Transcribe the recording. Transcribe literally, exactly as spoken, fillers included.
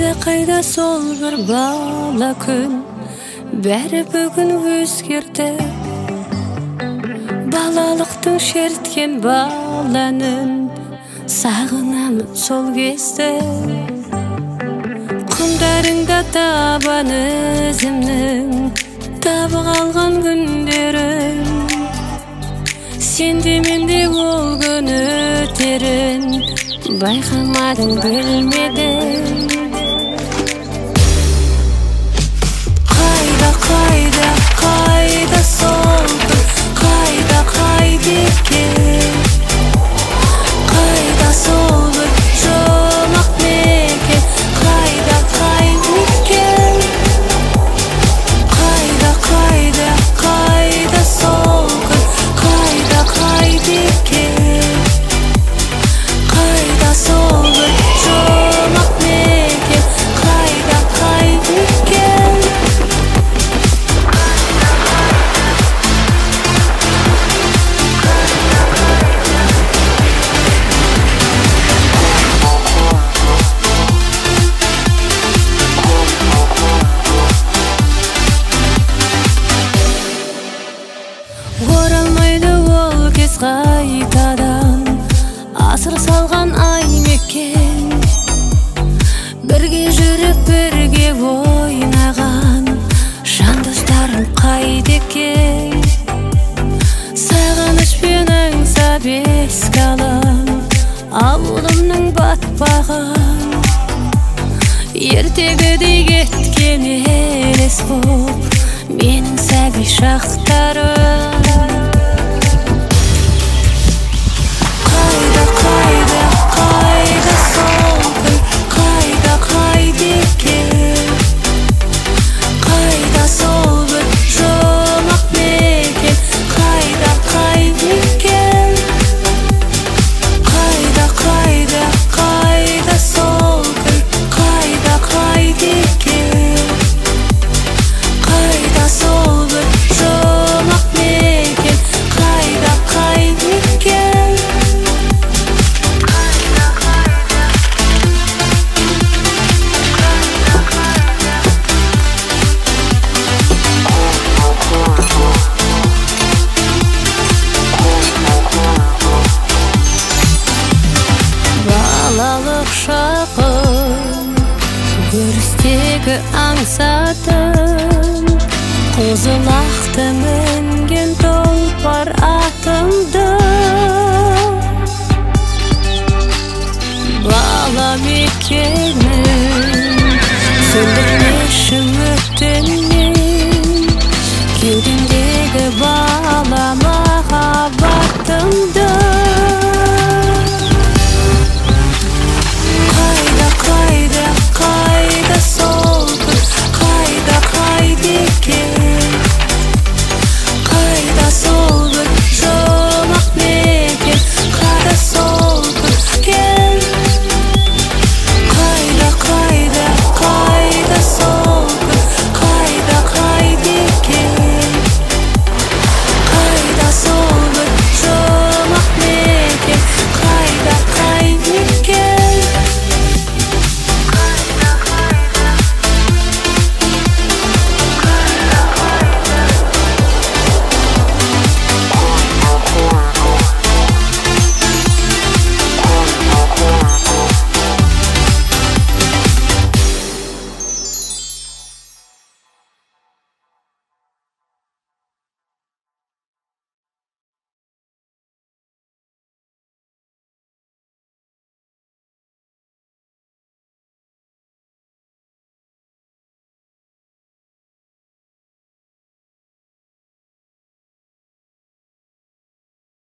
Кайда кайда сол bir бала күн, бәрі бүгін өзгерді. Балалықтың шерткен баланын сағынамын сол кезде. Құмдарыңда табан өзімнің табы қалған күндерім. Сенде менде ол күн өтерін байқамадың, білмедің. Қайда қайда қайда сол күн, қайда қайда екен, қайда сол бір жұмақ мекен, қайда қайда екен, қайда қайда қайда сол күн, қайда қайда екен, қайда сол бір жұмақ мекен, қайда қайда екен. Оралмайды ол кез қайтадан, асыр салған ай мекен. Бірге жүріп бірге ойнаған жан достарым қайда екен. Сағынышпен аңсап еске алам ауылымның батпаған. Ертегідей кеткен елес боп менің сәби шақтарым. Қайда қайда қайда сол күн, қайда қайда екен, қайда сол бір жұмақ мекен, қайда қайда екен, қайда қайда қайда сол күн, қайда қайда екен, қайда сол бір жұмақ мекен, қайда қайда екен. Балалық шағым өрістегі аңсадым, қозылақты мінген тұлпар атымды. Бала мекенім, сөнді